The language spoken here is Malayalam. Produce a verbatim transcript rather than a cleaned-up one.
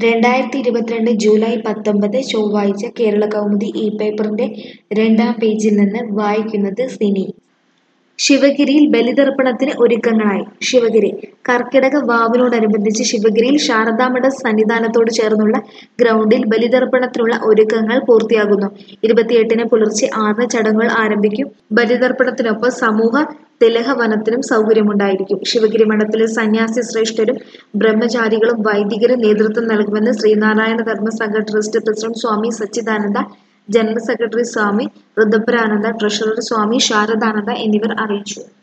രണ്ടായിരത്തി ഇരുപത്തിരണ്ട് ജൂലൈ പത്തൊമ്പത് ചൊവ്വാഴ്ച കേരളകൗമുദി ഇ പേപ്പറിന്റെ രണ്ടാം പേജിൽ നിന്ന് വായിക്കുന്നത് സിനി. ശിവഗിരിയിൽ ബലിതർപ്പണത്തിന് ഒരുക്കങ്ങളായി. ശിവഗിരി കർക്കിടക വാവിനോടനുബന്ധിച്ച് ശിവഗിരിയിൽ ശാരദാമഠം സന്നിധാനത്തോട് ചേർന്നുള്ള ഗ്രൗണ്ടിൽ ബലിതർപ്പണത്തിനുള്ള ഒരുക്കങ്ങൾ പൂർത്തിയാകുന്നു. ഇരുപത്തിയെട്ടിന് പുലർച്ചെ ആറിന് ചടങ്ങുകൾ ആരംഭിക്കും. ബലിതർപ്പണത്തിനൊപ്പം സമൂഹ തിലഹവനത്തിനും സൗകര്യമുണ്ടായിരിക്കും. ശിവഗിരി മഠത്തിലെ സന്യാസി ശ്രേഷ്ഠരും ബ്രഹ്മചാരികളും വൈദികരും നേതൃത്വം നൽകുമെന്ന് Sreenarayana Dharmasangham trust president Swami Sachidananda, general secretary Swami Rithambharananda, treasurer Swami Saradananda എന്നിവർ അറിയിച്ചു.